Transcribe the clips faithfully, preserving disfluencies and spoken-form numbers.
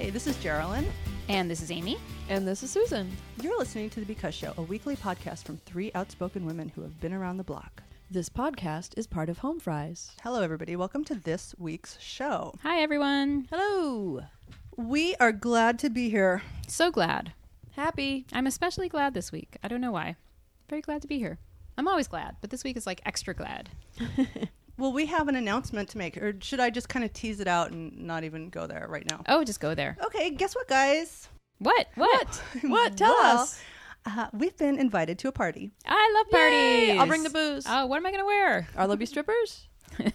Hey, this is Geraldine. And this is Amy. And this is Susan. You're listening to The Because Show, a weekly podcast from three outspoken women who have been around the block. This podcast is part of Home Fries. Hello, everybody. Welcome to this week's show. Hi, everyone. Hello. We are glad to be here. So glad. Happy. I'm especially glad this week. I don't know why. Very glad to be here. I'm always glad, but this week is like extra glad. Well, we have an announcement to make, or should I just kind of tease it out and not even go there right now? Oh, just go there. Okay, guess what, guys? What? What? What? Tell Well, us. Uh, we've been invited to a party. I love parties. Yay! I'll bring the booze. Oh, what am I going to wear? Are there be strippers?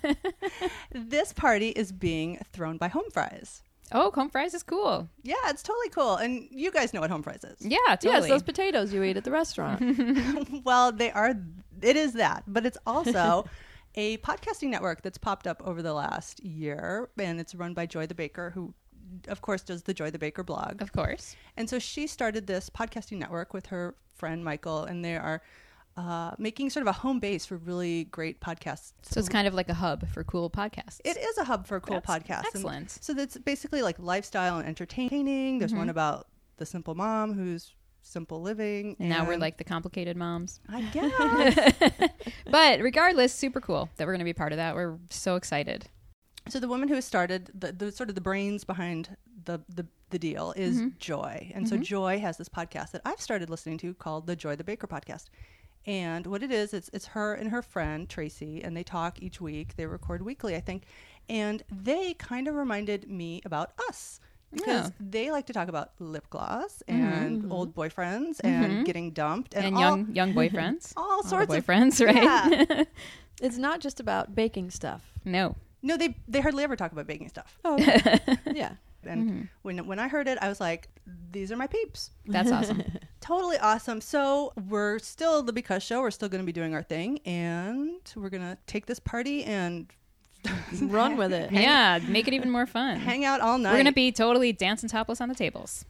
This party is being thrown by Home Fries. Oh, home fries is cool. Yeah, it's totally cool. And you guys know what Home Fries is. Yeah, totally. Yes, those potatoes you eat at the restaurant. Well, they are, it is that, but it's also a podcasting network that's popped up over the last year, and it's run by Joy the Baker, who, of course, does the Joy the Baker blog. Of course. And so she started this podcasting network with her friend Michael, and they are uh, making sort of a home base for really great podcasts. So it's kind of like a hub for cool podcasts. It is a hub for cool That's podcasts. excellent. And so that's basically like lifestyle and entertaining. There's Mm-hmm. one about the simple mom who's simple living. And now we're like the complicated moms. I guess. But regardless, super cool that we're going to be part of that. We're so excited. So the woman who started the, the sort of the brains behind the the, the deal is Mm-hmm. Joy. And so Joy has this podcast that I've started listening to called the Joy the Baker podcast. And what it is, it's it's her and her friend Tracy, and they talk each week. They record weekly, I think. And they kind of reminded me about us. Because Yeah. they like to talk about lip gloss and Mm-hmm. old boyfriends and getting dumped and, And, all, young young boyfriends. all All sorts the of boyfriends, right? Yeah. It's not just about baking stuff. No. No, they they hardly ever talk about baking stuff. Oh, yeah. And when when I heard it, I was like, these are my peeps. That's awesome. Totally awesome. So we're still the Because Show. We're still going to be doing our thing, and we're going to take this party and Run with it. Yeah, make it even more fun. hang out all night. We're going to be totally dancing topless on the tables.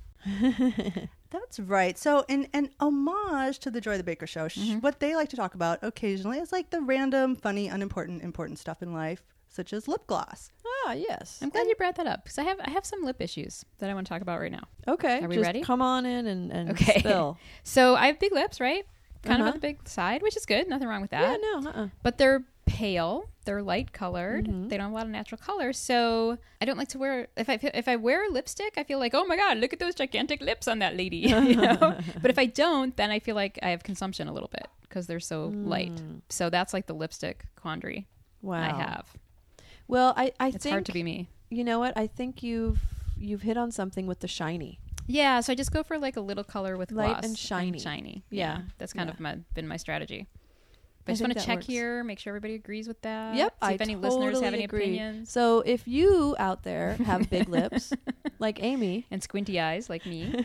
That's right. So in an homage to the Joy the Baker Show, sh- Mm-hmm. what they like to talk about occasionally is like the random, funny, unimportant, important stuff in life, such as lip gloss. Ah, yes. I'm glad you brought that up because I have I have some lip issues that I want to talk about right now. Okay. Are we just ready? come on in and, and Okay. spill. So I have big lips, right? Kind of Uh-huh. on the big side, which is good. Nothing wrong with Yeah, that. no. Uh-uh. But they're pale. They're light colored. Mm-hmm. They don't have a lot of natural color. So I don't like to wear. If I feel- if I wear lipstick, I feel like, oh my god, look at those gigantic lips on that lady. You know? But if I don't, then I feel like I have consumption a little bit because they're so light. Mm. So that's like the lipstick quandary Wow. I have. Well, I, I It's think, hard to be me. you know what? I think you've you've hit on something with the shiny. Yeah, so I just go for like a little color with Light gloss and shiny. shiny. Yeah. Yeah, that's kind Yeah. of my, been my strategy. But I I just think want to that check works. here, make sure everybody agrees with that. Yep, See I if any totally listeners have any agree. opinions. So if you out there have big lips, like Amy, And squinty eyes like me.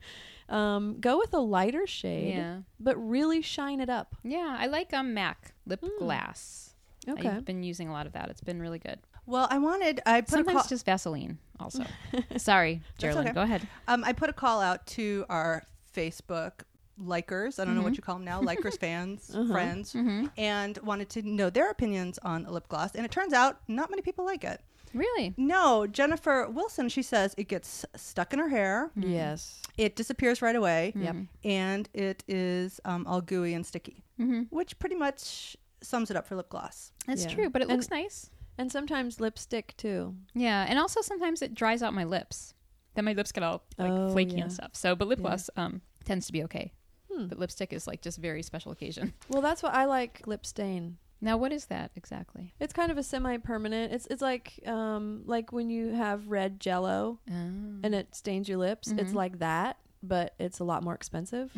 um, go with a lighter shade, Yeah. but really shine it up. Yeah, I like um MAC lip glass. Okay. I've been using a lot of that. It's been really good. Well, I wanted I put Sometimes a call, just Vaseline also. Sorry, Geraldine. okay. Go ahead. um I put a call out to our Facebook likers. I don't know what you call them now, likers, fans, friends, and wanted to know their opinions on lip gloss. And it turns out not many people like it. Really? No, Jennifer Wilson, she says it gets stuck in her hair. Yes. It disappears right away. Yep. And it is um, all gooey and sticky, which pretty much sums it up for lip gloss. That's Yeah. true, but it And- looks nice. And sometimes lipstick too. Yeah, and also sometimes it dries out my lips. Then my lips get all like Oh, flaky yeah. and stuff. So, but lip Yeah. gloss um tends to be okay. Hmm. But lipstick is like just very special occasion. Well, that's what I like lip stain. Now, what is that exactly? It's kind of a semi-permanent. It's it's like um like when you have red Jello Oh. and it stains your lips. It's Mhm. like that, but it's a lot more expensive.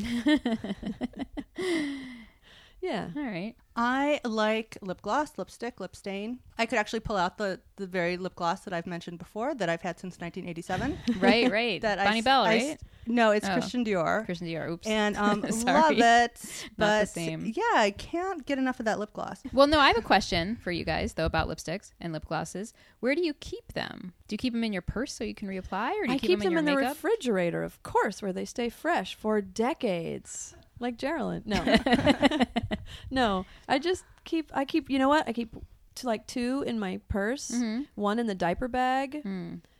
Yeah. All right. I like lip gloss, lipstick, lip stain. I could actually pull out the, the very lip gloss that I've mentioned before that I've had since nineteen eighty-seven. Right, right. that I Bonnie s- Bell, I right? s- no, it's Oh. Christian Dior. Christian Dior. Oops. And um, love Sorry. it. But Not the same. yeah, I can't get enough of that lip gloss. Well, no, I have a question for you guys, though, about lipsticks and lip glosses. Where do you keep them? Do you keep them in your purse so you can reapply, or do you I keep, keep them in your them in the makeup? refrigerator, of course, where they stay fresh for decades. Like Geraldine. No. No. I just keep I keep you know what? I keep to like two in my purse, Mhm. one in the diaper bag. Mm.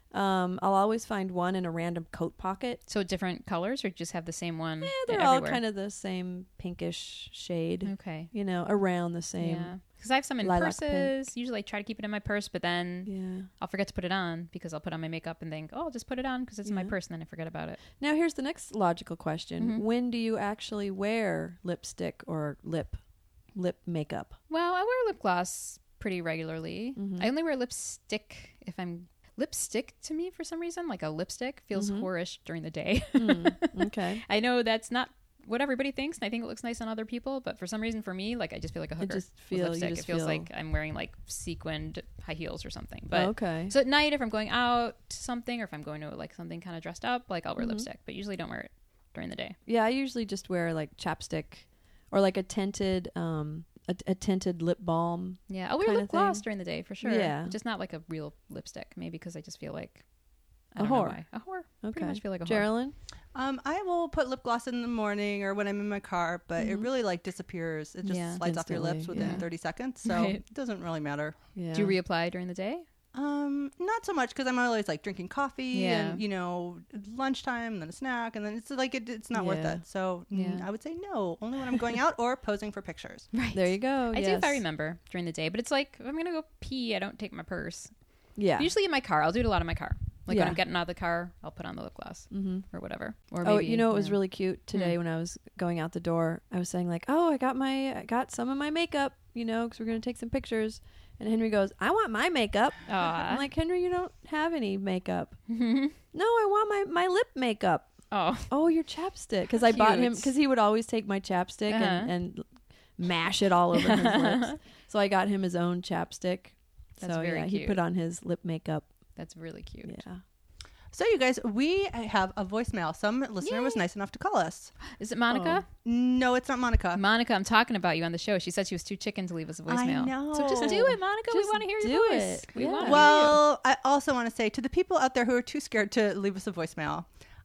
Um, I'll always find one in a random coat pocket. So different colors, or just have the same one? Yeah, they're everywhere? all kind of the same pinkish shade. Okay. You know, around the same. Yeah. Because I have some in lilac purses. pink. Usually I try to keep it in my purse, but then Yeah. I'll forget to put it on because I'll put on my makeup and think, oh, I'll just put it on because it's in my Yeah. purse, and then I forget about it. Now here's the next logical question. Mhm. When do you actually wear lipstick or lip lip makeup? Well, I wear lip gloss pretty regularly. Mhm. I only wear lipstick if I'm... Lipstick to me, for some reason, like a lipstick, feels Mhm. whorish during the day. Mm, okay. I know that's not what everybody thinks, and I think it looks nice on other people, but for some reason for me, like I just feel like a hooker. just with feel- you lipstick. just It feels feel- like I'm wearing like sequined high heels or something. But okay. so at night, if I'm going out to something, or if I'm going to like something kind of dressed up, like I'll wear Mhm. lipstick, but usually don't wear it during the day. Yeah, I usually just wear like chapstick or like a tinted um a, a tinted lip balm. Yeah, I'll wear Kinda lip gloss thing. during the day for sure. Yeah. Just not like a real lipstick, maybe because I just feel like I A don't know whore. why. A whore. Okay. Pretty much feel like a whore. Geraldine? Um, I will put lip gloss in the morning or when I'm in my car, but it Mhm. really like disappears. It just Yeah. slides off your lips Instantly, within yeah. thirty seconds, so Right. it doesn't really matter. Yeah. Do you reapply during the day? Um, not so much because I'm always like drinking coffee Yeah. and you know lunchtime, and then a snack, and then it's like it, it's not worth Yeah. it. So mm, Yeah. I would say no, only when I'm going out or posing for pictures. Right. There you go. I yes. do if I remember during the day, but it's like if I'm gonna go pee, I don't take my purse. Yeah. Usually in my car, I'll do it a lot in my car. Like Yeah. when I'm getting out of the car, I'll put on the lip gloss Mm-hmm. or whatever. Or Oh, maybe, you know, it was yeah. really cute today Hmm. when I was going out the door. I was saying like, "Oh, I got my, I got some of my makeup, you know, because we're gonna take some pictures." And Henry goes, "I want my makeup." Aw. I'm like, "Henry, you don't have any makeup." Mhm. No, I want my my lip makeup. Oh, Oh, your chapstick, because I bought him Cute. because he would always take my chapstick Uh-huh. and, and mash it all over his lips. So I got him his own chapstick. That's so very yeah, he cute. put on his lip makeup. that's really cute. Yeah. So you guys, we have a voicemail. Some listener was nice enough to call us. Is it Monica? No, it's not Monica. Monica, I'm talking about you on the show. She said she was too chicken to leave us a voicemail. know. So just do it, Monica. we Just want to hear do your voice. it. We Yeah. want to Well, I also want to say to the people out there who are too scared to leave us a voicemail.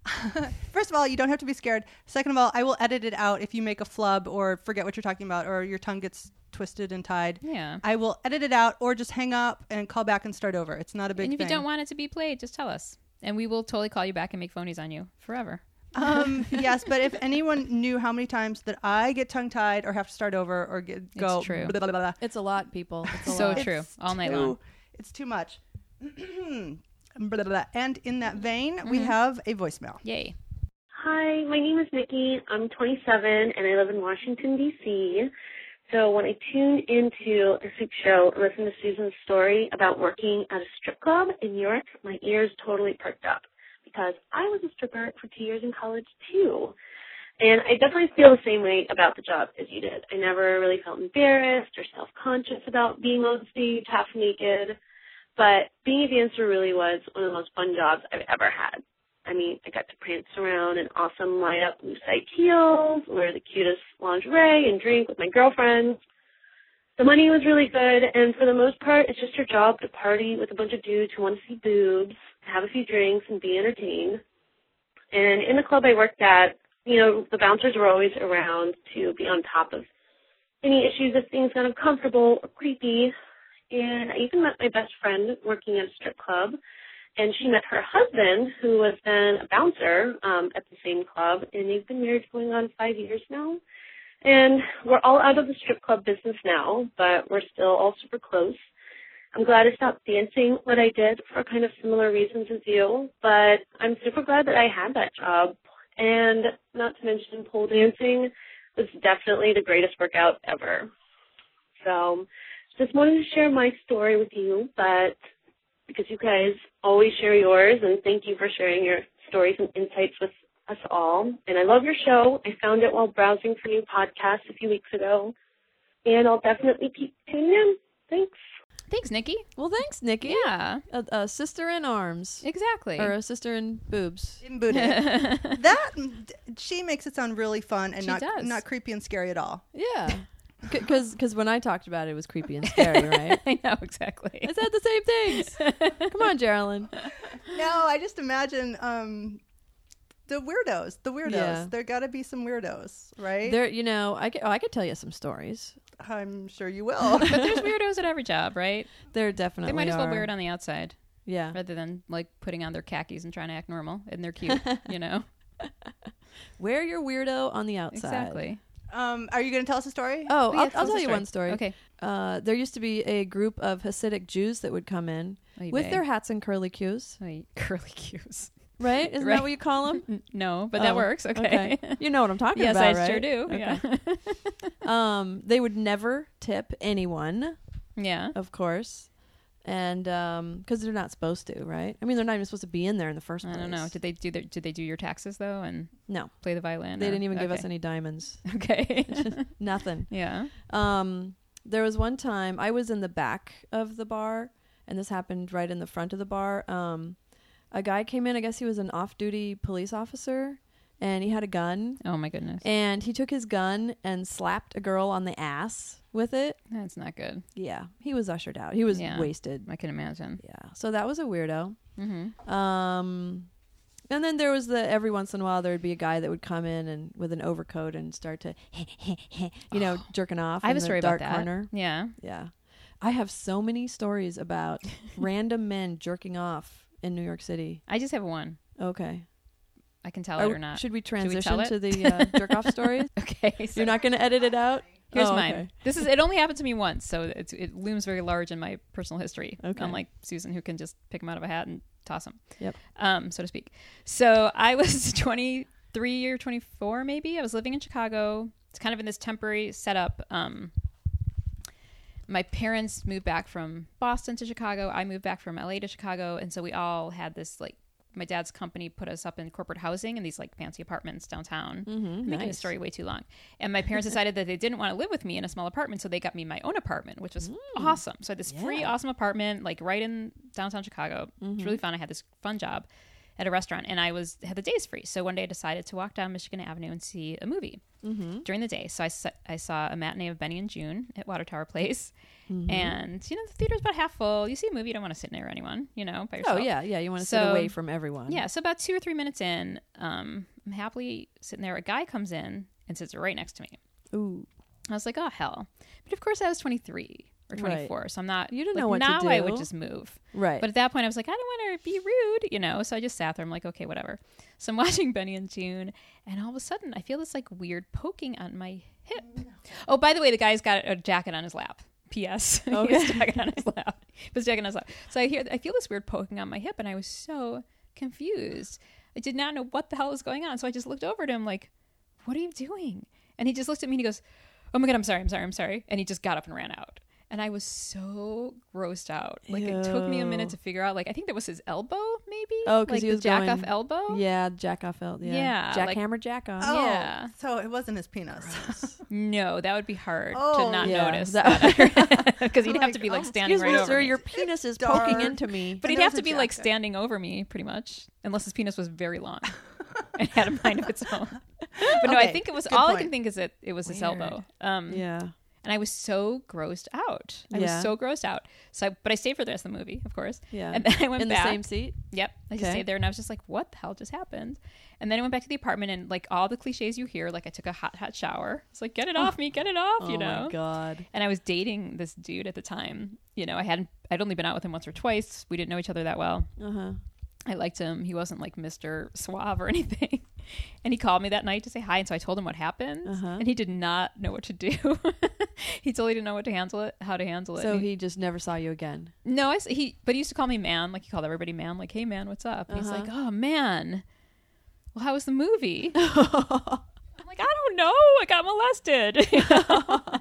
First of all, you don't have to be scared. Second of all, I will edit it out if you make a flub or forget what you're talking about or your tongue gets twisted and tied. Yeah. I will edit it out or just hang up and call back and start over. It's not a big And if thing. you don't want it to be played, just tell us. And we will totally call you back and make phonies on you forever. um, yes, but if anyone knew how many times that I get tongue tied or have to start over or get, go, true. blah, blah, blah, blah. It's a lot, people. It's a So lot. true. It's All night too- long. It's too much. Blah, blah, blah. And in that vein, we Mhm. have a voicemail. Yay. Hi, my name is Nikki. I'm twenty-seven, and I live in Washington, D C So when I tuned into this week's show and listened to Susan's story about working at a strip club in New York, my ears totally perked up because I was a stripper for two years in college, too. And I definitely feel the same way about the job as you did. I never really felt embarrassed or self-conscious about being on stage half naked, but being a dancer really was one of the most fun jobs I've ever had. I mean, I got to prance around in awesome light-up loose-side heels, wear the cutest lingerie, and drink with my girlfriends. The money was really good, and for the most part, it's just your job to party with a bunch of dudes who want to see boobs, have a few drinks, and be entertained. And in the club I worked at, you know, the bouncers were always around to be on top of any issues if things got uncomfortable or creepy. And I even met my best friend working at a strip club, and she met her husband, who was then a bouncer um, at the same club, and they've been married going on five years now. And we're all out of the strip club business now, but we're still all super close. I'm glad I stopped dancing what I did for kind of similar reasons as you, but I'm super glad that I had that job. And not to mention pole dancing was definitely the greatest workout ever. So just wanted to share my story with you, but because you guys always share yours, and thank you for sharing your stories and insights with us all. And I love your show. I found it while browsing for new podcasts a few weeks ago, and I'll definitely keep tuning in. Thanks. Thanks, Nikki. Well, thanks, Nikki. Yeah, A, a sister in arms. exactly. Or a sister in boobs. In booty. that she makes it sound really fun and She not does. not creepy and scary at all. Yeah. Because when I talked about it, it was creepy and scary, right? I know, exactly. I said the same things. Come on, Geraldine. No, I just imagine um, the weirdos. The weirdos. Yeah. There got to be some weirdos, right? There, you know, I could, oh, I could tell you some stories. I'm sure you will. But there's weirdos at every job, right? There definitely They might as well are. wear it on the outside. Yeah. rather than like putting on their khakis and trying to act normal and they're cute, you know? Wear your weirdo on the outside. Exactly. Um, are you going to tell us a story? Oh, Oh, yeah, I'll, tell I'll us a tell you story. one story. Okay. Uh, there used to be a group of Hasidic Jews that would come in Oy with vey. their hats and curly cues, Oy, curly cues. right? Isn't Right. that what you call them? N- No, but Oh, that works. Okay. You know what I'm talking yes, about, I right? sure do. Okay. Yeah. Um, they would never tip anyone, yeah. of course, and um, because they're not supposed to, right? I mean, they're not even supposed to be in there in the first I place. don't know. Did they do their, did they do your taxes though and No, play the violin? they or- didn't even give okay. us any diamonds. Okay. Nothing. yeah. Um, there was one time I was in the back of the bar, and this happened right in the front of the bar. Um, a guy came in. I guess he was an off-duty police officer, and he had a gun. Oh my goodness. And he took his gun and slapped a girl on the ass with it. That's not good. Yeah, he was ushered out. He was Yeah. wasted. I can imagine. Yeah, so that was a weirdo. Mm-hmm. Um, and then there was the every once in a while there would be a guy that would come in and with an overcoat and start to, you know, jerking off. I have in a story the dark about that. corner. Yeah. Yeah, I have so many stories about random men jerking off in New York City. I just have one. Okay, I can tell Are- it or not. should we we transition tell it? to the uh, jerk off stories? Okay. So You're not going to edit it out. here's Oh, mine. okay. This is it only happened to me once, so it's, it looms very large in my personal history. Okay. Unlike Susan, who can just pick them out of a hat and toss them. Yep. Um, so to speak. So I was twenty-three or twenty-four, maybe. I was living in Chicago. It's kind of in this temporary setup. Um, my parents moved back from Boston to Chicago. I moved back from L A to Chicago, and so we all had this like. My dad's company put us up in corporate housing in these like fancy apartments downtown. Mm-hmm, I'm making the nice. story way too long. And my parents decided that they didn't want to live with me in a small apartment, so they got me my own apartment, which was awesome. So I had this free, Yeah. awesome apartment, like right in downtown Chicago. It was really fun. I had this fun job at a restaurant, and I was had the days free. So one day I decided to walk down Michigan Avenue and see a movie Mm-hmm. during the day. So I, sa- I saw a matinee of Benny and June at Water Tower Place. Mm-hmm. And, you know, the theater's about half full. You see a movie, you don't want to sit near anyone, you know, by yourself. Oh yeah, yeah. You want to sit So- away from everyone. Yeah, so about two or three minutes in, um, I'm happily sitting there. A guy comes in and sits right next to me. Ooh. I was like, oh, hell. But of course, I was twenty-three or Right. twenty-four, so I'm not... You didn't like, know what to now I do. would just move. Right. But at that point, I was like, I don't want to be rude, you know? So I just sat there. I'm like, okay, whatever. So I'm watching Benny and June, and all of a sudden, I feel this, like, weird poking on my hip. Oh, by the way, the guy's got a jacket on his lap. P S Okay. He has a jacket on his lap. He has a jacket on his lap. So I hear, I feel this weird poking on my hip, and I was so confused. I did not know what the hell was going on. So I just looked over at him like, what are you doing? And he just looked at me and he goes, oh my God, I'm sorry, I'm sorry, I'm sorry. And he just got up and ran out. And I was so grossed out. Like it took me a minute to figure out, like, I think that was his elbow, maybe? Oh, 'cause like he the was jack going- off elbow? Yeah, jack off out. Yeah, Yeah, like- jackhammer, jack off. Oh, Yeah. so it wasn't his penis. No, that would be hard Oh, to not yeah. notice. That- Because he'd have Like, to be like oh, standing Excuse right me, over sir, me. your penis is Dark. poking into me. But And he'd there have was to a be like jacket. standing over me pretty much, unless his penis was very long and had a mind of its own. But no, I Okay, think it was, good all I point. can think is that it was his Weird. elbow. Um, Yeah. And I was so grossed out. I Yeah. was so grossed out. So, I, but I stayed for the rest of the movie, of course. Yeah. And then I went In back. the same seat? Yep. I just Okay. stayed there and I was just like, what the hell just happened? And then I went back to the apartment and like all the cliches you hear, like I took a hot, hot shower. It's like, get it off me, get it off, you Oh know? my God. And I was dating this dude at the time. You know, I hadn't, I'd only been out with him once or twice. We didn't know each other that well. Uh-huh. I liked him. He wasn't like Mister Suave or anything. And he called me that night to say hi. And so I told him what happened. Uh-huh. And he did not know what to do. He totally didn't know what to handle it, how to handle it. So And he just never saw you again. No, I, s- he, but he used to call me man. Like he called everybody man. Like, hey man, what's up? And he's Uh-huh. like, oh man. Well, how was the movie? I'm like, I don't know. I got molested. You know? I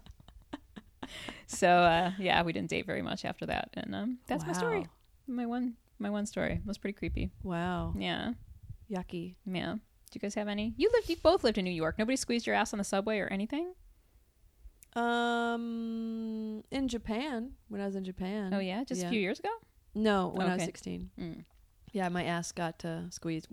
know. So uh, yeah, we didn't date very much after that. And um, that's my story. Wow. My one, my one story. It was pretty creepy. Wow. Yeah. Yucky. Yeah. Do you guys have any? You lived. You both lived in New York. Nobody squeezed your ass on the subway or anything. Um, in Japan, when I was in Japan. Oh yeah, just Yeah. a few years ago. No, when I was Okay. sixteen. Mm. Yeah, my ass got uh, squeezed.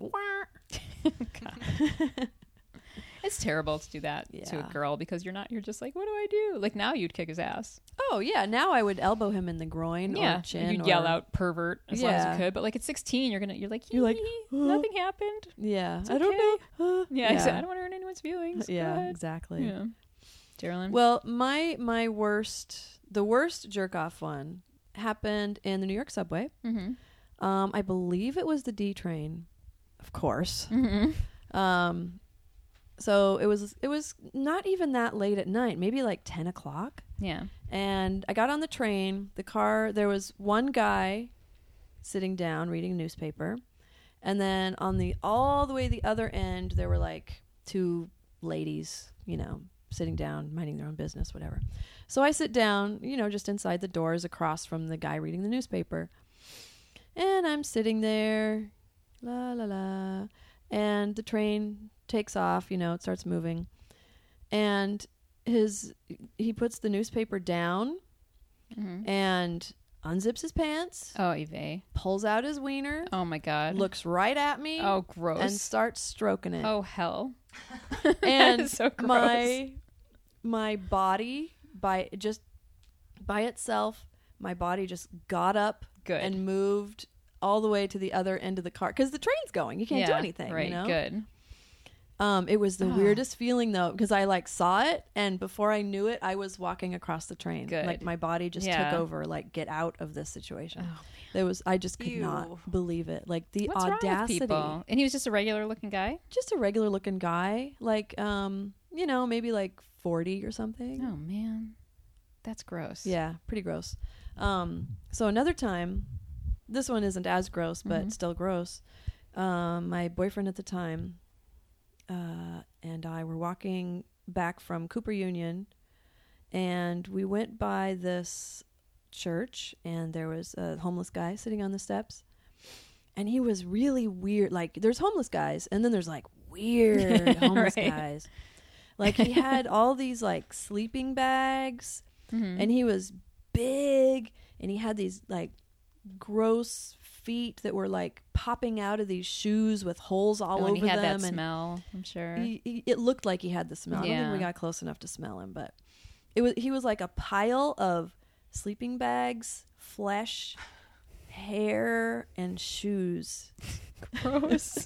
It's terrible to do that to a Yeah. girl because you're not. You're just like, what do I do? Like now, you'd kick his ass. Oh yeah, now I would elbow him in the groin Yeah, or chin. you'd yell or- out pervert as long as Yeah. you could. But like at sixteen, you're gonna. You're like, You're like, "Hee, huh? nothing happened. Yeah, It's I don't okay." know. Uh, Yeah, exactly. I don't want to hurt anyone's feelings. Go Yeah, ahead. exactly. Yeah. Geraldine. Well, my my worst, the worst jerk off one happened in the New York subway. Mm-hmm. Um, I believe it was the D train, of course. Mm-hmm. Um, so it was it was not even that late at night, maybe like ten o'clock. Yeah. And I got on the train. The car, there was one guy sitting down reading a newspaper, and then on the all the way the other end, there were like two ladies, you know, sitting down, minding their own business, whatever. So I sit down, you know, just inside the doors across from the guy reading the newspaper. And I'm sitting there, la, la, la. And the train takes off, you know, it starts moving. And his, he puts the newspaper down Mm-hmm. and unzips his pants, Oh, Eve. pulls out his wiener, Oh my God. looks right at me, Oh, gross. and starts stroking it. Oh, hell. And so gross. my my body by just by itself, my body just got up Good. and moved all the way to the other end of the car because the train's going. You can't do Yeah, anything. Right. You know? Good. Um, it was the Ah. weirdest feeling though because I like saw it and before I knew it, I was walking across the train. Good. Like my body just Yeah. took over. Like get out of this situation. Oh, There was I just could Ew. not believe it. Like the What's wrong with audacity. people? And he was just a regular looking guy? Just a regular looking guy, like um, you know, maybe like forty or something. Oh, man. That's gross. Yeah, pretty gross. Um, so another time, this one isn't as gross, but Mhm. still gross. Um, my boyfriend at the time uh, and I were walking back from Cooper Union, and we went by this church, and there was a homeless guy sitting on the steps, and he was really weird. Like, there's homeless guys, and then there's like weird homeless Right. guys. Like, he had all these like sleeping bags. Mm-hmm. And he was big, and he had these like gross feet that were like popping out of these shoes with holes all oh, and over he had them. that and smell, I'm sure. he, he, it looked like he had the smell. I don't think we Yeah. got close enough to smell him, but it was he was like a pile of sleeping bags, flesh, hair, and shoes. Gross.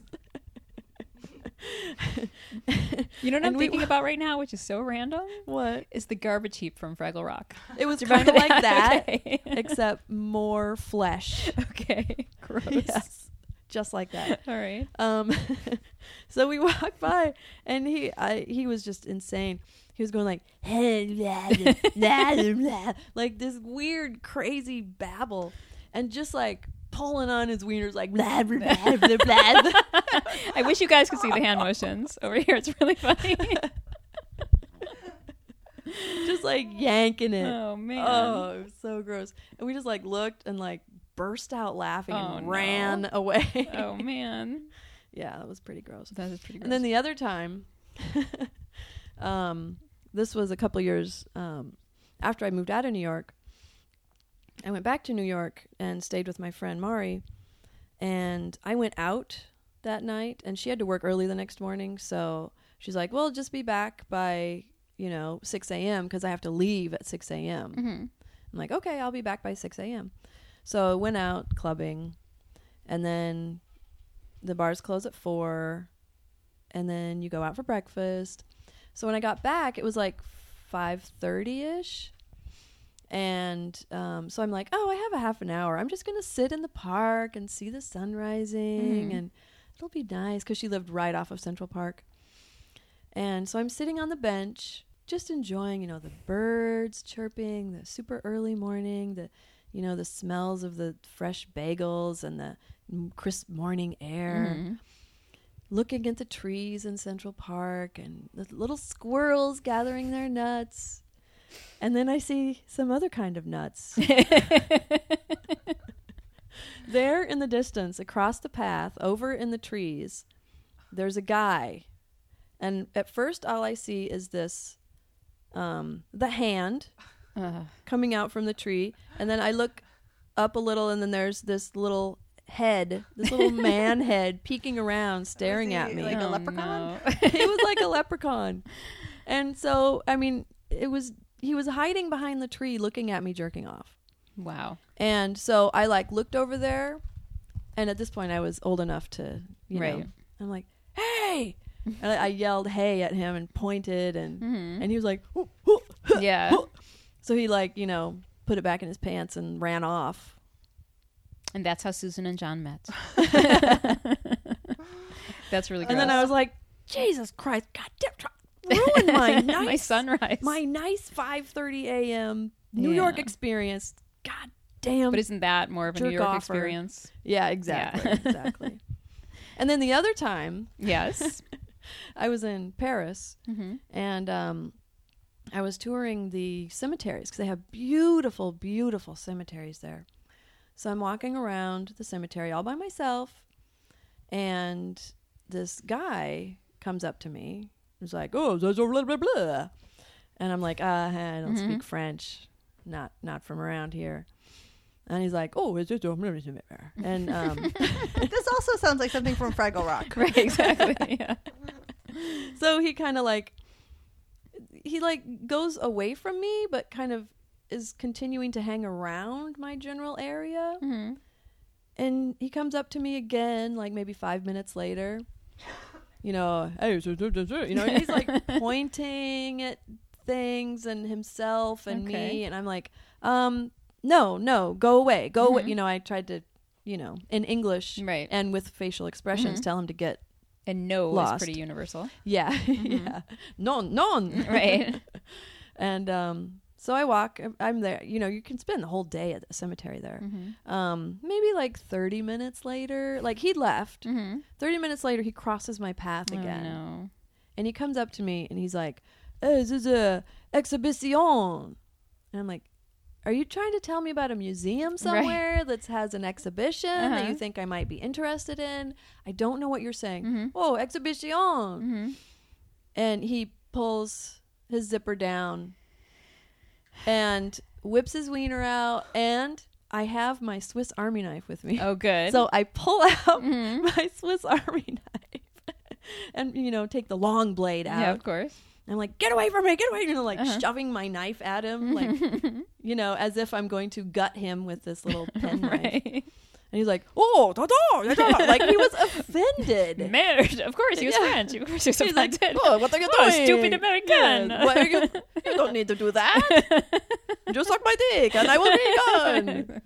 You know what And I'm we- thinking about right now, which is so random? What? Is the garbage heap from Fraggle Rock. It was Do you kind of remember like that, Okay. except more flesh. Okay. Gross. Yes, just like that. All right. Um, so we walked by, and he, I, he was just insane. He was going like, like this weird, crazy babble, and just like pulling on his wieners, like blah blah blah blah blah. I wish you guys could see the hand motions over here. It's really funny. Just like yanking it. Oh, man. Oh, it was so gross. And we just like looked and like burst out laughing Oh, and no. ran away. Oh, man. Yeah, that was pretty gross. That is pretty gross. And then the other time, um, this was a couple years um, after I moved out of New York. I went back to New York and stayed with my friend Mari. And I went out that night, and she had to work early the next morning. So she's like, well, just be back by, you know, six a.m. because I have to leave at six a.m. Mhm. I'm like, okay, I'll be back by six a.m. So I went out clubbing, and then the bars close at four, and then you go out for breakfast. So when I got back, it was like five thirty-ish. And um, so I'm like, oh, I have a half an hour. I'm just going to sit in the park and see the sun rising, Mhm. and it'll be nice because she lived right off of Central Park. And so I'm sitting on the bench, just enjoying, you know, the birds chirping, the super early morning, the, you know, the smells of the fresh bagels and the crisp morning air, Mhm. looking at the trees in Central Park and the little squirrels gathering their nuts. And then I see some other kind of nuts. There in the distance, across the path, over in the trees, there's a guy. And at first, all I see is this, um, the hand Ugh. coming out from the tree. And then I look up a little, and then there's this little head, this little man head peeking around, staring Was at he me. like a Oh, leprechaun? no. It was like a leprechaun. And so, I mean, it was, he was hiding behind the tree looking at me jerking off. Wow. And so I like looked over there, and at this point I was old enough to, you know, Right. I'm like, hey, and I, I yelled hey at him and pointed, and Mhm. and he was like, "Ooh, ooh, huh, Yeah. huh." So he like, you know, put it back in his pants and ran off. And that's how Susan and John met. That's really gross. And then I was like, Jesus Christ, God damn, ruined my nice my sunrise. my nice five thirty a.m. New Yeah. York experience. God damn. But isn't that more of a New York Jerk-offer. experience? Yeah, exactly. Yeah. Exactly. And then the other time, Yes. I was in Paris, Mm-hmm. and um, I was touring the cemeteries because they have beautiful, beautiful cemeteries there. So I'm walking around the cemetery all by myself, and this guy comes up to me. He's like, "Oh, blah, blah, blah, blah." And I'm like, uh, I don't Mhm. speak French, not not from around here. And he's like, "Oh, it's just a and um, This also sounds like something from Fraggle Rock. Right, exactly. Yeah. so he kind of like he like goes away from me, but kind of is continuing to hang around my general area. Mm-hmm. And he comes up to me again, like maybe five minutes later. You know, hey, so- so- so- so," you know, and he's like pointing at things and himself and Okay. me, and I'm like, um, no, no, go away, go away. Mhm. You know, I tried to, you know, in English Right. and with facial expressions, Mhm. tell him to get, And no Lost. is pretty universal. yeah, Mhm. yeah, non, non, Right. And um, so I walk. I'm there. You know, you can spend the whole day at the cemetery there. Mm-hmm. Um, maybe like thirty minutes later, like he left. Mm-hmm. thirty minutes later, he crosses my path again. Oh, no. And he comes up to me and he's like, "Hey, this is a exhibition." And I'm like, "Are you trying to tell me about a museum somewhere that has an exhibition that Uh-huh. you think I might be interested in? I don't know what you're saying." Mhm. "Oh, exhibition." Mm-hmm. And he pulls his zipper down and whips his wiener out, and I have my Swiss Army knife with me. Oh, good. So I pull out Mhm. my Swiss Army knife and, you know, take the long blade out. Yeah, of course. I'm like, "Get away from me, get away," you know, like Uh-huh. shoving my knife at him, like, you know, as if I'm going to gut him with this little pen knife. Right. And he's like, "Oh, da, da, da, da." Like he was offended. Merde. Of course, he was Yeah. French. Of course, he was He's like, offended. "Oh, what are you Oh, doing? stupid American." Yeah, what are you, you don't need to do that. Just suck my dick and I will be gone.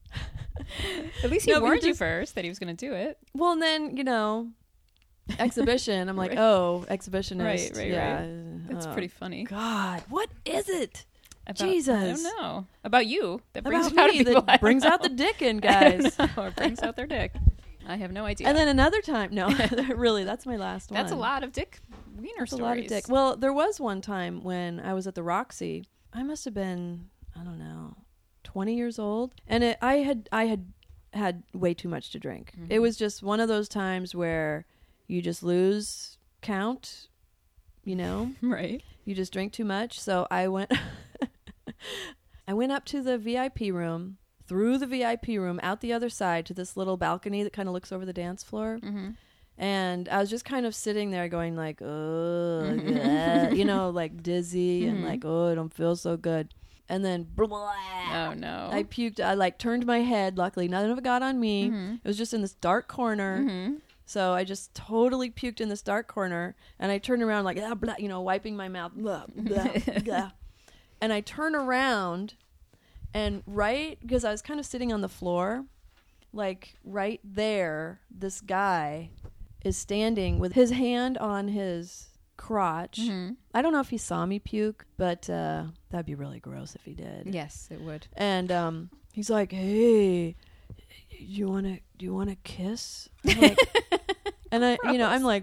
At least he No, but he warned you just- first that he was going to do it. Well, and then, you know, exhibition. I'm like, Right. "Oh, exhibitionist." Right, right, yeah. right. That's Oh, pretty funny. God, what is it About, I Jesus. don't know. About you. That brings about it out me of people. I that don't brings out the know. dick in, I don't guys? know. It brings out their dick. I have no idea. And then another time, no, really, that's my last one. That's a lot of dick wiener That's a stories. lot of dick. Well, there was one time when I was at the Roxy. I must have been, I don't know, twenty years old, and it, I had I had had way too much to drink. Mhm. It was just one of those times where you just lose count. You know, Right. you just drink too much. So I went, I went up to the V I P room, through the V I P room, out the other side to this little balcony that kind of looks over the dance floor. Mm-hmm. And I was just kind of sitting there going like, oh, yeah, you know, like dizzy and Mhm. like, oh, I don't feel so good. And then, blah, Oh, no. I puked. I like turned my head. Luckily, none of it got on me. Mhm. It was just in this dark corner. Mm-hmm. So I just totally puked in this dark corner. And I turned around like, ah, blah, you know, wiping my mouth. Blah, blah, blah. And I turn around and right, because I was kind of sitting on the floor, like right there, this guy is standing with his hand on his crotch. Mm-hmm. I don't know if he saw me puke, but uh, that'd be really gross if he did. Yes, it would. And um, he's like, "Hey, you want to do you want to kiss?" I'm like, and I, you know, I'm like,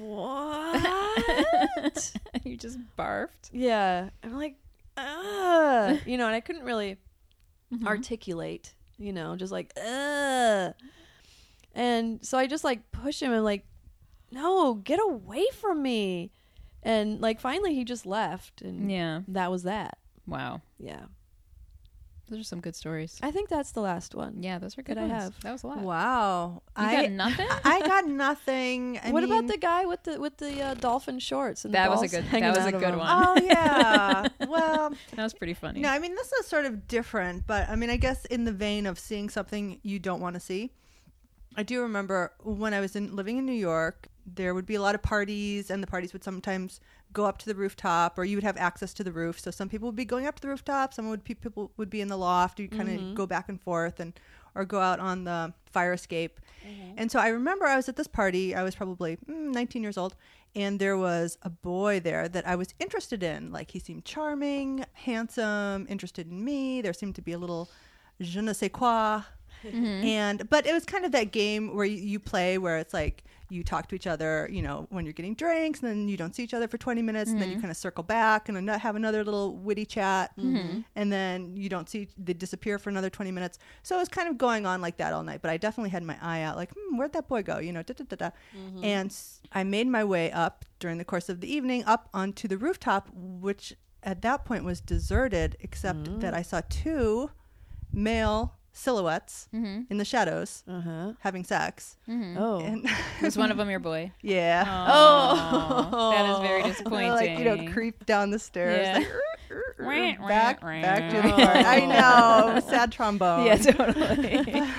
"What?" You just barfed. Yeah, I'm like, "Ah," you know, and I couldn't really Mhm. articulate, you know, just like, "Ugh." And so I just like push him and like, "No, get away from me." And like finally he just left, and Yeah. that was that. Wow. Yeah. Those are some good stories. I think that's the last one. Yeah, those are good That I ones. have. That was a lot. Wow. You I got nothing? I got nothing. I what about mean- the guy with the with the uh, dolphin shorts? And That the was a balls good- hanging that was a out of good him? one. Oh yeah. Well, That was pretty funny. no, I mean this is sort of different, but I mean I guess in the vein of seeing something you don't want to see. I do remember when I was in, living in New York, there would be a lot of parties, and the parties would sometimes go up to the rooftop, or you would have access to the roof. So some people would be going up to the rooftop, some would people would be in the loft. You kind of Mm-hmm. go back and forth, and or go out on the fire escape. Mm-hmm. And so I remember I was at this party. I was probably mm, nineteen years old, and there was a boy there that I was interested in. Like, he seemed charming, handsome, interested in me. There seemed to be a little je ne sais quoi. Mm-hmm. And but it was kind of that game where you, you play where it's like you talk to each other, you know, when you're getting drinks, and then you don't see each other for twenty minutes, and then you kind of circle back and ano- have another little witty chat, and then you don't see, they disappear for another twenty minutes. So it was kind of going on like that all night. But I definitely had my eye out, like, hmm, where'd that boy go? You know, da da da da. And s- I made my way up during the course of the evening up onto the rooftop, which at that point was deserted, except that I saw two male silhouettes in the shadows Uh-huh. having sex. Oh. And Was one of them your boy? yeah. Oh, that is very disappointing. They're like, you know, creep down the stairs. Yeah. Like, "Er, er, er," Wah, back, wah, back to wah. the part. I know. Sad trombone. Yeah, totally.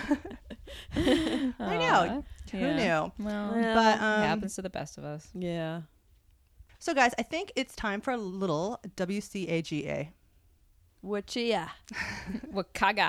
I know. Aw, Who yeah. knew? Well, Yeah. But it um, happens to the best of us. Yeah. so, guys, I think it's time for a little W C A G A. Wachia. Wakaga.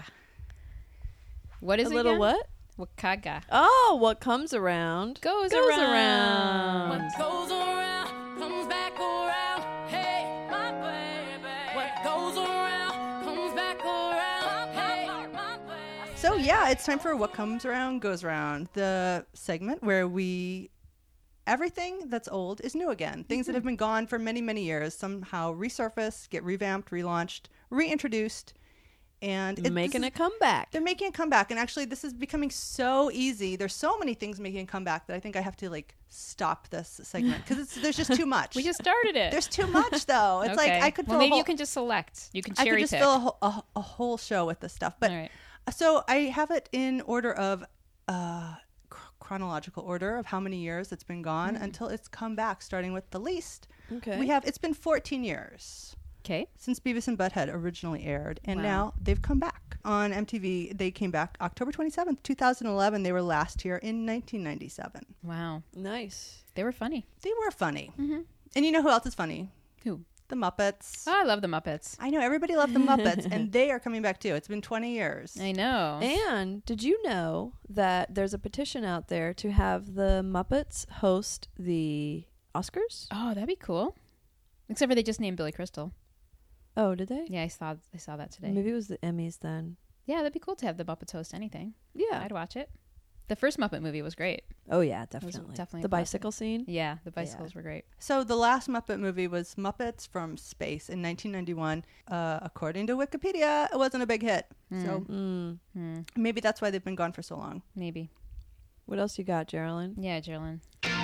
What is A it little again? what? Wakaga. Oh, what comes around Goes, goes around. around. What goes around comes back around. Hey, my baby. What goes around comes back around. Hey, my baby. So, yeah, it's time for What Comes Around Goes Around, the segment where we. Everything that's old is new again. Things that have been gone for many, many years somehow resurface, get revamped, relaunched, reintroduced, and it, Making this a is- comeback. They're making a comeback, and actually, this is becoming so easy. There's so many things making a comeback that I think I have to like stop this segment because there's just too much. We just started it. there's too much though. It's like Okay. I could. Well, fill maybe a whole, you can just select. You can I cherry could just pick. fill a, whole- a, a whole show with this stuff. But All right. so I have it in order of uh, chr- chronological order of how many years it's been gone until it's come back, starting with the least. Okay. We have it's been fourteen years Okay. since Beavis and Butthead originally aired, and Wow. now they've come back on M T V. They came back October twenty-seventh, twenty eleven. They were last here in nineteen ninety-seven. Wow. Nice. They were funny. They were funny. Mm-hmm. And you know who else is funny? Who? The Muppets. Oh, I love the Muppets. I know everybody loved the Muppets, and they are coming back too. It's been twenty years. I know. And did you know that there's a petition out there to have the Muppets host the Oscars? Oh, that'd be cool. Except for they just named Billy Crystal. Oh, did they? Yeah, I saw I saw that today. Maybe it was the Emmys then. Yeah, that'd be cool to have the Muppets host anything. Yeah. I'd watch it. The first Muppet movie was great. Oh yeah, was definitely. definitely the a classic. bicycle scene. Yeah, the bicycles were great. So the last Muppet movie was Muppets from Space in nineteen ninety-one. Uh, according to Wikipedia, it wasn't a big hit. So Mm. Hmm, maybe that's why they've been gone for so long. maybe. What else you got, Geraldine? Yeah, Geraldine.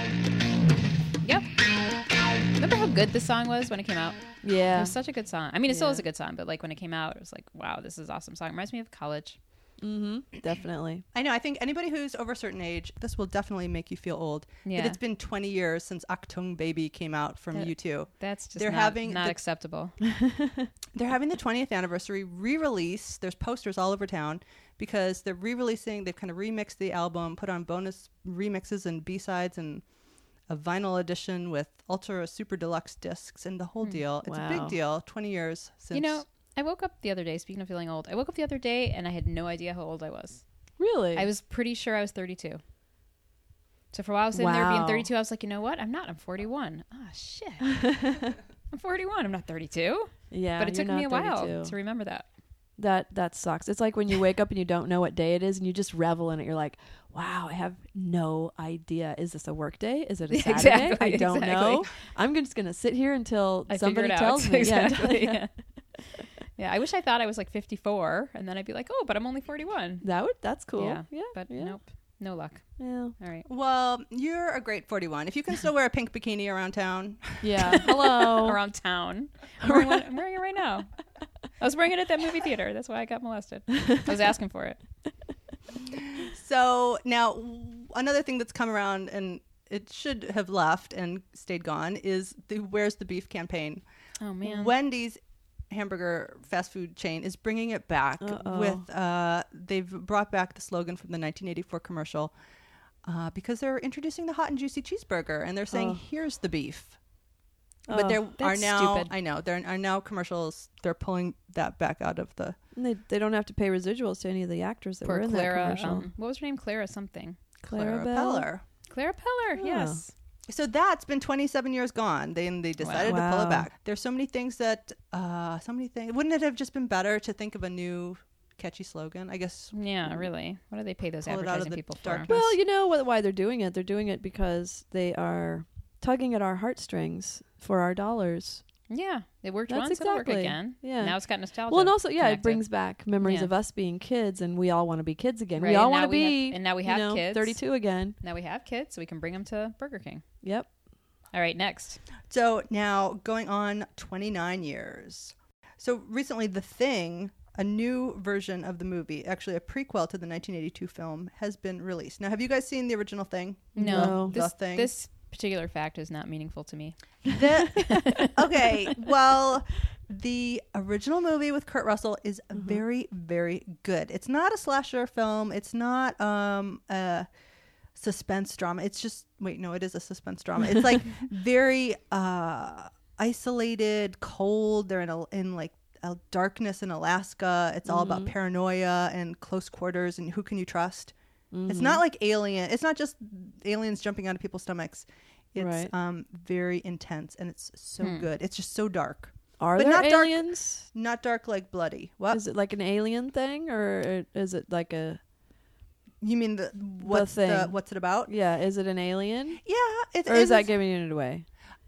Yep. Remember how good this song was when it came out? It Yeah. was such a good song. I mean, it still Yeah. is a good song, but like when it came out, it was like, wow, this is an awesome song. Reminds me of college. Mm-hmm. Definitely. I know. I think anybody who's over a certain age, this will definitely make you feel old. Yeah. That it's been twenty years since Achtung Baby came out from That- U two. That's just They're not, having not the- acceptable. They're having the twentieth anniversary re-release. There's posters all over town because they're re-releasing. They've kind of remixed the album, put on bonus remixes and B-sides and a vinyl edition with ultra super deluxe discs and the whole deal. It's a Wow. big deal. twenty years since. You know, I woke up the other day, speaking of feeling old, I woke up the other day and I had no idea how old I was. Really? I was pretty sure I was thirty-two. So for a while I was sitting there being Wow. thirty-two, I was like, you know what? I'm not. I'm forty-one. Ah, shit. I'm forty-one. I'm not thirty-two. Yeah. but it you're took me a not while thirty-two. to remember that. That that sucks. It's like when you wake up and you don't know what day it is and you just revel in it. You're like, wow, I have no idea. Is this a work day? Is it a Saturday? Exactly, I don't exactly. know. I'm just going to sit here until I somebody figured it tells out. me. Exactly. Yeah. Yeah. Yeah, I wish I thought I was like fifty-four, and then I'd be like, oh, but I'm only forty-one. That would that's cool. Yeah, Yeah. But yeah. nope, no luck. Yeah. All right. well, you're a great forty-one. If you can still wear a pink bikini around town. Yeah. Hello. Around town. I'm wearing, one, I'm wearing it right now. I was wearing it at that movie theater. That's why I got molested. I was asking for it. So now w- another thing that's come around and it should have left and stayed gone is the Where's the Beef campaign. Oh man. Wendy's hamburger fast food chain is bringing it back Uh-oh. with. Uh, they've brought back the slogan from the nineteen eighty-four commercial uh, because they're introducing the hot and juicy cheeseburger, and they're saying, Oh. "Here's the beef." Oh, But there are that's now. stupid. I know there are now commercials. They're pulling that back out of the. And they they don't have to pay residuals to any of the actors that Poor were in that Clara. commercial. Um, what was her name? Clara something. Clarabelle? Peller. Clara Peller. Oh. Yes. So that's been twenty-seven years gone. They they decided Wow. to pull it Wow. back. There's so many things that, uh, so many things. Wouldn't it have just been better to think of a new catchy slogan? I guess. Yeah, really. What do they pay those Pull it out of advertising the people for? darkness. Well, you know what, why they're doing it. They're doing it because they are tugging at our heartstrings for our dollars. Yeah, it worked That's once, it'll work exactly- again. yeah. Now it's got nostalgia. Well, and also, yeah, it connected. brings back memories Yeah. of us being kids, and we all want to be kids again. Right, we all and want now to we be, have- and now we you have know, kids. thirty-two again. Now we have kids, so we can bring them to Burger King. Yep. All right, next. So now going on twenty-nine years. So recently, The Thing, a new version of the movie, actually a prequel to the nineteen eighty-two film, has been released. Now, have you guys seen the original Thing? No, No. The this, Thing. this particular fact is not meaningful to me. The, okay, well, the original movie with Kurt Russell is Mm-hmm. very, very good. It's not a slasher film. It's not um, a suspense drama. It's just wait, no, it is a suspense drama. It's like very uh, isolated, cold. They're in a in like a darkness in Alaska. It's all about Mm-hmm. paranoia and close quarters and who can you trust. Mm-hmm. It's not like Alien. It's not just aliens jumping out of people's stomachs. It's Right. um, very intense and it's so Hmm. good. It's just so dark. Are But there not dark- aliens? Not dark like bloody. What? Is it like an alien thing, or is it like a You mean the what's the, thing. what's it about? yeah? Is it an alien, Yeah, it's or is that giving it away?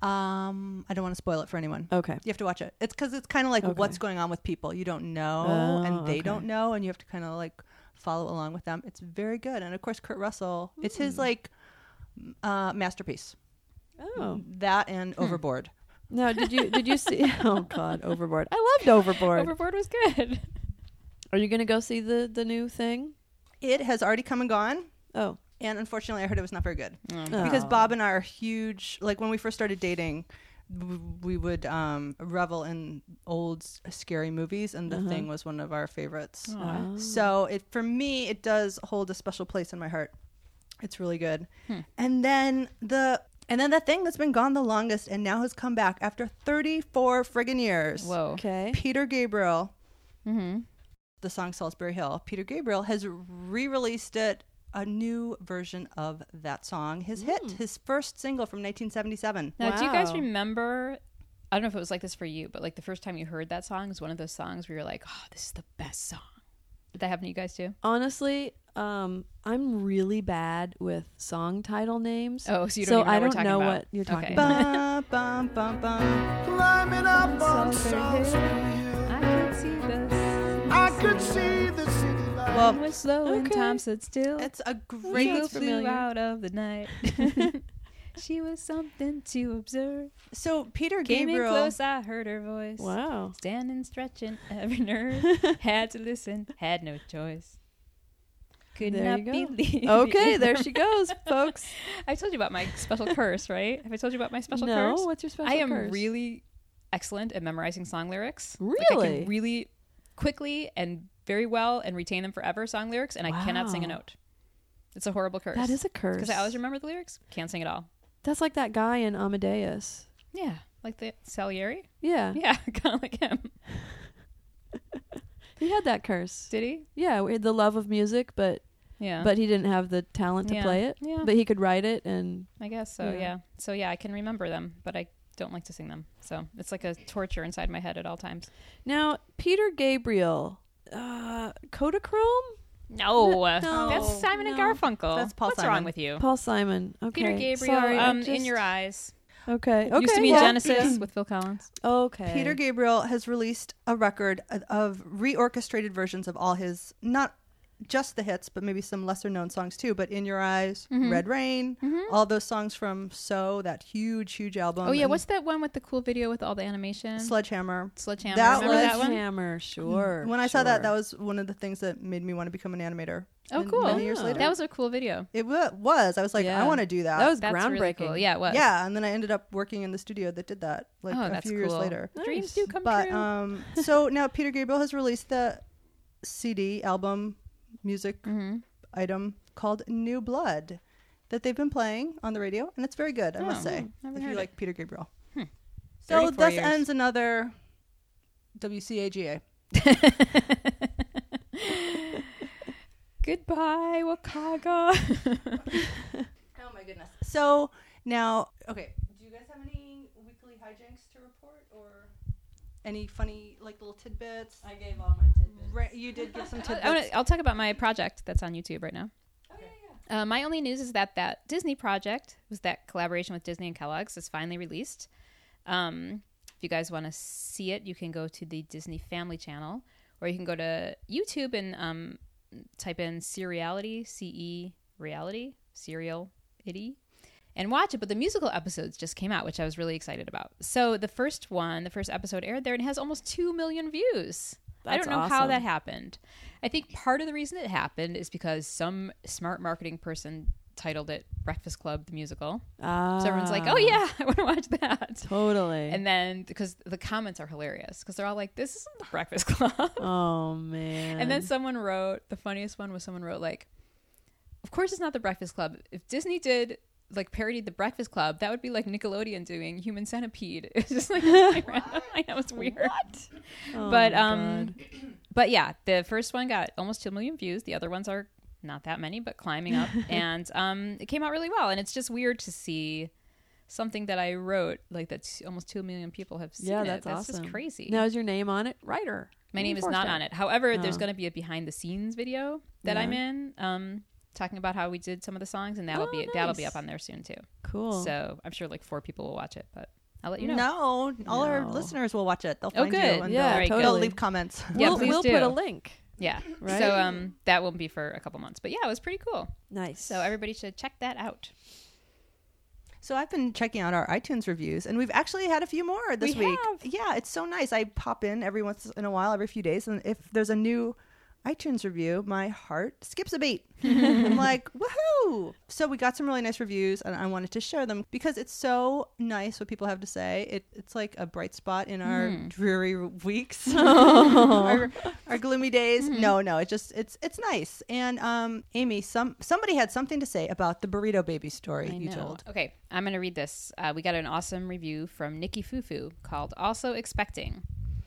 um I don't want to spoil it for anyone. Okay. You have to watch it. It's because it's kind of like Okay. what's going on with people. You don't know, Oh, and they okay. don't know, and you have to kind of like follow along with them. It's very good, and of course, Kurt Russell. It's his Hmm. like uh, masterpiece. Oh. That and Hmm. Overboard. Now, did you did you see? Oh God, Overboard. I loved Overboard. Overboard was good. Are you gonna go see the the new thing? It has already come and gone, Oh. and unfortunately, I heard it was not very good. Oh. Because Oh. Bob and I are huge. Like when we first started dating, w- we would um, revel in old s- scary movies, and The Uh-huh. Thing was one of our favorites. Oh. So it for me, it does hold a special place in my heart. It's really good. Hmm. And then the and then the thing that's been gone the longest and now has come back after thirty-four friggin' years. Whoa. Okay. Peter Gabriel, Mm-hmm. the song Salisbury Hill. Peter Gabriel has re-released it, a new version of that song. His hit, his first single from nineteen seventy-seven. Now, do you guys Wow. remember? I don't know if it was like this for you, but like the first time you heard that song was one of those songs where you're like, "Oh, this is the best song." Did that happen to you guys too? Honestly, um, I'm really bad with song title names. Oh, so you don't so even know I what we're don't talking know about. what you're talking Okay. about. Bum, bum, bum, bum. Climbing up on Salisbury Salisbury Hill, I could see the I could see the city lights. Well, was slow and okay. time stood still. it's a Eagle great. Sounds flew familiar. out of the night. She was something to observe. So Peter Came in Gabriel. close, I heard her voice. Wow. Standing, stretching every nerve. Had to listen, had no choice. Could There not you go. believe. Okay, it. there she goes, folks. I told you about my special curse, right? Have I told you about my special no, curse? what's your special I am curse? really excellent at memorizing song lyrics. Like I Really? can really quickly and very well and retain them forever song lyrics, and I cannot sing a Wow. note. It's a horrible curse. That is a curse. because I always remember the lyrics, can't sing at all. That's like that guy in Amadeus. Yeah, like the Salieri. Yeah, Yeah, kind of like him. he had that curse. Did he? Yeah, we had the love of music, but Yeah, but he didn't have the talent to Yeah. play it. Yeah. But he could write it, and I guess so. Yeah. Yeah. So yeah, I can remember them, but I don't like to sing them. So it's like a torture inside my head at all times. now Peter Gabriel, uh, Kodachrome, No, No, that's Simon and no. Garfunkel. That's Paul What's Simon. wrong with you? Paul Simon. Okay, Peter Gabriel, Sorry, I um, in just- your eyes. Okay, okay. Used to be in yeah, Genesis yeah. with Phil Collins. Okay, Peter Gabriel has released a record of, of reorchestrated versions of all his not just the hits, but maybe some lesser known songs too. But In Your Eyes, Mhm. Red Rain, Mm-hmm. all those songs from So, that huge, huge album. Oh yeah, and what's that one with the cool video with all the animation? Sledgehammer. Sledgehammer. That Remember was- that one? Sledgehammer, sure. When I saw that, sure. that was one of the things that made me want to become an animator. Oh, And cool. Many years Oh. later, That was a cool video. it wa- was. I was like, Yeah. I want to do that. That was That's groundbreaking. really cool. Yeah, it was. yeah, and then I ended up working in the studio that did that, like oh, a that's few cool. years later. Dreams Nice. do come But true. um, so now Peter Gabriel has released the C D album music mm-hmm. item called New Blood that they've been playing on the radio, and it's very good, I Oh, must say. hmm, never If you heard like Peter Gabriel. Hmm. So thirty-four thus years. ends another W C A G A. Goodbye, Wakaga. Oh my goodness. So now, okay, do you guys have any weekly hijinks to report, or any funny like little tidbits? I gave all my tidbits. Ra- you did give some tidbits. I wanna, I'll talk about my project that's on YouTube right now. Uh, my only news is that that Disney project was that collaboration with Disney and Kellogg's is finally released. Um, if you guys want to see it, you can go to the Disney Family Channel, or you can go to YouTube and um, type in Seriality, C E Reality, Serial Itty, and watch it. But the musical episodes just came out, which I was really excited about. So the first one, the first episode aired there, and it has almost two million views. I That's don't know how awesome. that happened. I think part of the reason it happened is because some smart marketing person titled it Breakfast Club the Musical. Ah, So everyone's like, oh yeah, I want to watch that. totally. And then, because the comments are hilarious, because they're all like, this isn't the Breakfast Club. oh man. And then someone wrote, the funniest one was someone wrote like, of course it's not the Breakfast Club. If Disney did like parodied the Breakfast Club, that would be like Nickelodeon doing Human Centipede. It's just like, I know it's weird. What? Oh, but my um God. but yeah, the first one got almost two million views. The other ones are not that many, but climbing up. And um it came out really well. And it's just weird to see something that I wrote like that t- almost two million people have seen Yeah, it. that's That's awesome. just crazy. Now is your name on it? Writer. My name is Forster. not on it. However, there's Oh. going to be a behind the scenes video that Yeah. I'm in, um, talking about how we did some of the songs, and that'll Oh, be that'll be nice. up on there soon too. Cool. So I'm sure like four people will watch it, but I'll let you know. No, all our No. listeners will watch it. They'll Oh, find you good. and Yeah, they'll, Very they'll totally. leave comments. Yeah, we'll please we'll do. put a link. Yeah. Right? So um, that won't be for a couple months, but yeah, it was pretty cool. Nice. So everybody should check that out. So I've been checking out our iTunes reviews, and we've actually had a few more this We week. have. Yeah, it's so nice. I pop in every once in a while, every few days, and if there's a new iTunes review, my heart skips a beat. I'm like, woohoo! So we got some really nice reviews, and I wanted to share them because it's so nice what people have to say. It, it's like a bright spot in our Mm. dreary weeks, our, our gloomy days. No, no, it just it's it's nice. And um, Amy, some somebody had something to say about the Burrito Baby story I you know. told. Okay, I'm going to read this. Uh, we got an awesome review from Nikki Fufu called Also Expecting.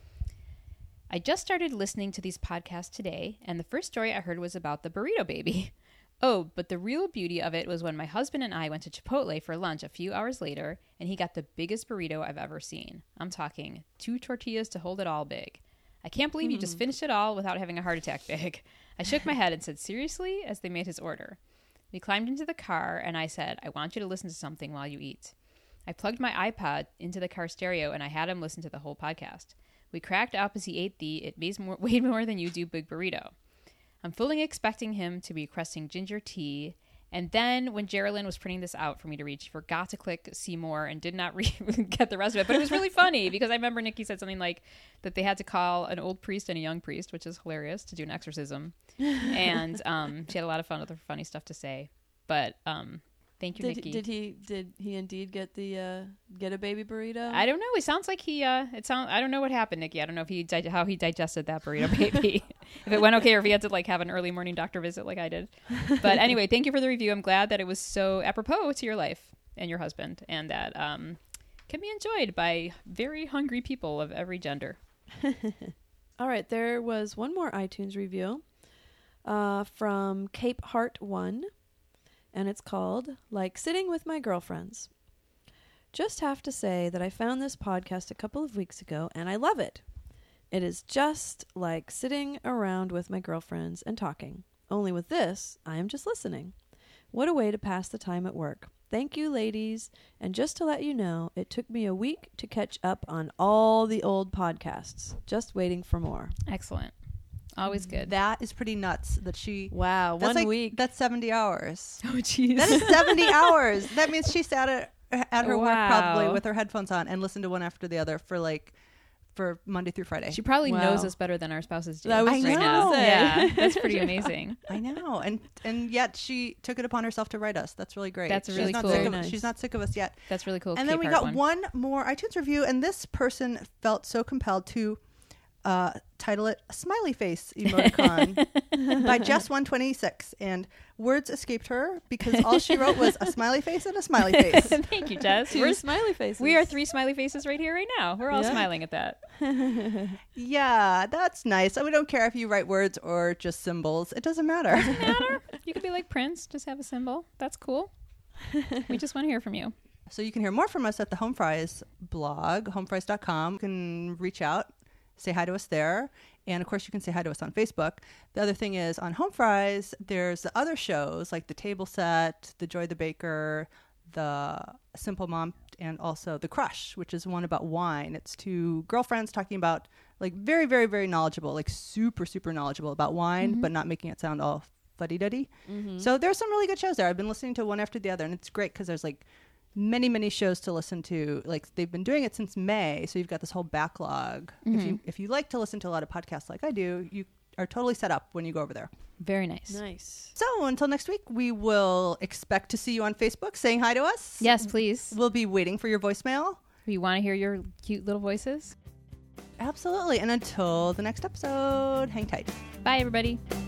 I just started listening to these podcasts today, and the first story I heard was about the burrito baby. Oh, but the real beauty of it was when my husband and I went to Chipotle for lunch a few hours later, and he got the biggest burrito I've ever seen. I'm talking two tortillas to hold it all big. I can't believe you just finished it all without having a heart attack big. I shook my head and said, seriously? As they made his order. We climbed into the car, and I said, I want you to listen to something while you eat. I plugged my iPod into the car stereo, and I had him listen to the whole podcast. We cracked up as he ate the It Weighs More, Weighed More Than You Do Big Burrito. I'm fully expecting him to be requesting ginger tea, and then when Geraldine was printing this out for me to read, she forgot to click see more and did not re- get the rest of it. But it was really funny because I remember Nikki said something like that they had to call an old priest and a young priest, which is hilarious, to do an exorcism. And um, she had a lot of fun with her funny stuff to say. But um, thank you, did, Nikki. did he did he indeed get the uh, get a baby burrito? I don't know. It sounds like he. Uh, it sound. I don't know what happened, Nikki. I don't know if he di- how he digested that burrito baby. If it went okay, or if he had to like have an early morning doctor visit like I did. But anyway, thank you for the review. I'm glad that it was so apropos to your life and your husband, and that um, can be enjoyed by very hungry people of every gender. All right, there was one more iTunes review uh, from Cape Heart One, and it's called "Like Sitting with My Girlfriends." Just have to say that I found this podcast a couple of weeks ago, and I love it. It is just like sitting around with my girlfriends and talking. Only with this, I am just listening. What a way to pass the time at work. Thank you, ladies. And just to let you know, it took me a week to catch up on all the old podcasts. Just waiting for more. Excellent. Always good. That is pretty nuts that she. Wow, That's one like, week. That's seventy hours. Oh, jeez. That is seventy hours. That means she sat at, at her work probably Wow. with her headphones on and listened to one after the other for like for Monday through Friday. She probably Wow. knows us better than our spouses do. I was right just now. gonna say. Yeah, that's pretty amazing. I know, and and yet she took it upon herself to write us. That's really great. That's she's really not cool. Sick Very of, nice. She's not sick of us yet. That's really cool. And then Cape we Heart got one more iTunes review, and this person felt so compelled to uh, title it "Smiley Face Emoticon" by Jess one twenty-six, and words escaped her because all she wrote was a smiley face and a smiley face. Thank you, Jess. Two We're, smiley faces. we are three smiley faces right here, right now. We're all Yeah. smiling at that. Yeah, that's nice. So we don't care if you write words or just symbols. It doesn't matter. Matter? You could be like Prince, just have a symbol. That's cool. We just want to hear from you. So you can hear more from us at the Home Fries blog, home fries dot com. You can reach out, say hi to us there. And of course, you can say hi to us on Facebook. The other thing is on Home Fries, there's the other shows like The Table Set, The Joy the Baker, The Simple Mom, and also The Crush, which is one about wine. It's two girlfriends talking about like very, very, very knowledgeable, like super, super knowledgeable about wine, Mm-hmm. but not making it sound all fuddy-duddy. Mm-hmm. So there's some really good shows there. I've been listening to one after the other, and it's great because there's like many, many shows to listen to. Like they've been doing it since May, so you've got this whole backlog. If you if you like to listen to a lot of podcasts like I do, you are totally set up when you go over there. Very nice. Nice. So until next week, we will expect to see you on Facebook saying hi to us. Yes, please. We'll be waiting for your voicemail. We want to hear your cute little voices. Absolutely. And until the next episode, hang tight. Bye, everybody.